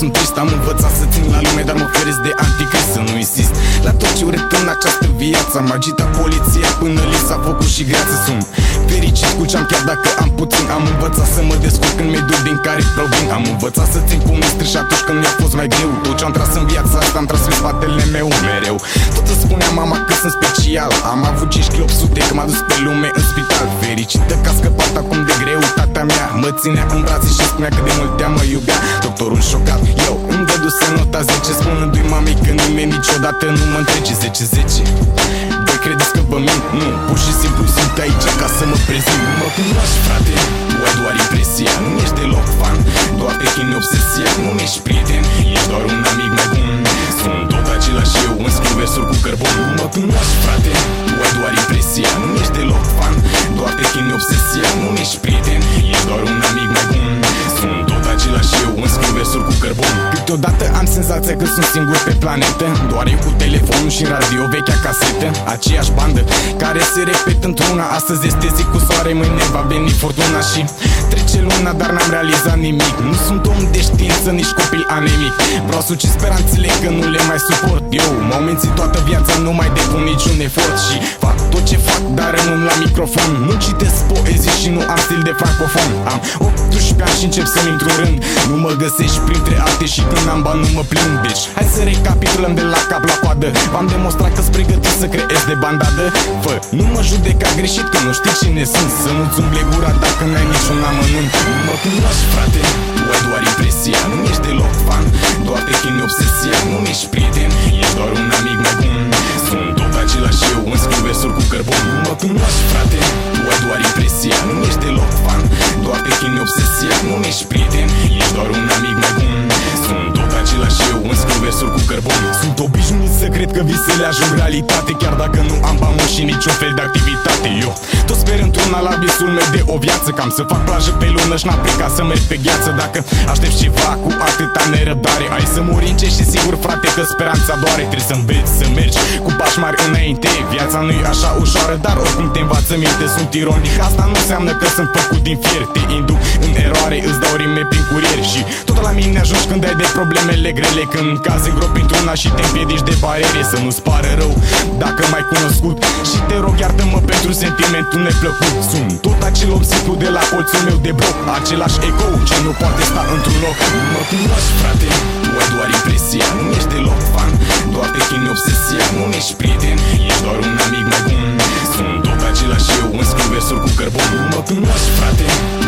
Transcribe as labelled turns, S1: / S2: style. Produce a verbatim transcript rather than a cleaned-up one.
S1: sunt trist. Am învățat să țin la lume, dar mă feresc de anticrist. Să nu insist la tot ce urât în această viață. Am agitat poliția până li s-a făcut și greață. Sunt fericit cu ce-am, chiar dacă am puțin. Am învățat să mă descurc în mediul din care provin. Am învățat să țin pumnul strâns și atunci când mi-a fost mai greu. Tot ce-am tras în viața asta am tras în spatele meu mereu. Tot îmi spunea mama că sunt special. Am avut cinci kilo opt sute că m-a dus pe lume în spital. Fericită că a scăpat acum de greutatea mea. Mă ținea în brațe și spunea cât de mult ea mă iubea. Doctorul șocat, eu îmi dăduse nota zece, spunându-i mamei că nimeni niciodată nu mă întrece. Zece zece. Voi credeți că vă mint? Nu, pur și simplu sunt aici ca să mă prezint. Mă cunoști, frate, tu ai doar impresia. Nu ești deloc fan, doar te chini obsesia. Nu ești prieten, ești doar un amic mai bun. Sunt tot același eu, îmi scriu versuri cu cărbun. Mă cunoști, frate, tu ai doar impresia. Nu ești deloc fan, doar te chini obsesia. Nu ești prieten, ești doar un amic mai bun. Sunt tot același eu, îmi scriu versuri cu cărbun. Câteodată am senzația că sunt singur pe planetă. Doar eu cu telefonul și în radio vechea casetă. Aceeași bandă care se repetă într-una. Astăzi este zi cu soare, mâine va veni furtuna. Și trece luna, dar n-am realizat nimic. Nu sunt om de știință, nici copil anemic. Vreau suci speranțele că nu le mai suport. Eu m-au mințit toată viața, nu mai depun niciun efort. Și fac tot ce fac, dar rămân la microfon. Nu citesc poezii și nu am stil de francofon. Am optsprezece ani și încep să-mi intru în rând. Nu mă găsești printre alte și când am bani nu mă plâng. Deci hai să recapitulăm de la cap la coadă. V-am demonstrat că-s pregătit să creezi de bandadă. Fă, nu mă judeca greșit că nu știi cine sunt. Să nu-ți umble gura dacă n-ai niciun amănunt. Nu mă cunoști, frate, tu ai doar impresia. Nu ești deloc fan, doar te chini obsesia. Nu ești prieten, ești doar un amic mai bun. Sunt tot același eu, îmi scriu versuri cu cărbun. Nu mă cunoști, frate, tu ai doar impresia. Nu ești deloc fan, doar te chini obsesia. Nu ești prieten, ești doar un amic mai bun. Sunt tot același eu, îmi scriu versuri cu cărbun. Sunt obișnuit să cred că visele ajung realitate, chiar dacă nu am bani și niciun fel de activitate. Eu tot sper într-una la visul meu de o viață. Cam să fac plajă pe lună și n-am plecat să merg pe gheață. Dacă aștept ceva cu atâta nerăbdare, ai să mori în ce și sigur, frate, că speranța doare. Trebuie să înveți să mergi cu pași mari înainte. Viața nu-i așa ușoară, dar oricum te învață minte. Sunt ironic, asta nu înseamnă că sunt făcut din fier. Te induc în eroare, îți dau rime prin curier. Și tot la mine ajungi când ai de problemele grele. Când cazi în gropi într-una și te împiedici de bariere. Să nu-ți pare rău dacă m-ai cunoscut și te rog iartă-mă pentru sentimentul neplăcut. Sunt tot acel om simplu de la colțul meu de bloc, același ego ce nu poate sta într-un loc. Mă cunoști, frate, tu ai doar impresia. Nu ești deloc fan, doar te chini obsesia. Nu ești prieten, ești doar un amic mai bun. Sunt tot același eu, îmi scriu versuri cu cărbun. Mă cunoști, frate,